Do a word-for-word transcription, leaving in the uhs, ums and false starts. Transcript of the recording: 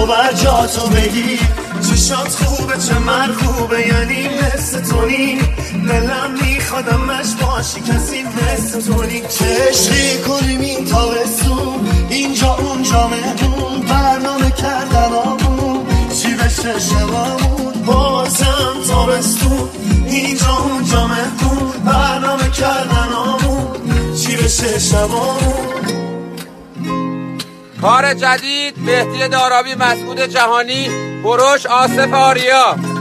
و بر جا تو بگی چشات خوبه چه من خوبه یعنی مثل تو نی دلم میخوادمش باشی کسی مثل تو نی چه عشقی کنیم این تابستون اینجا اونجا مهمون برنامه کردن آمون چی بشه شبامون بازم تابستون اینجا اونجا مهمون برنامه کردن آمون چی بشه شبامون. کار جدید مهدی دارابی، مسعود جهانی، بروش، آصف آریا.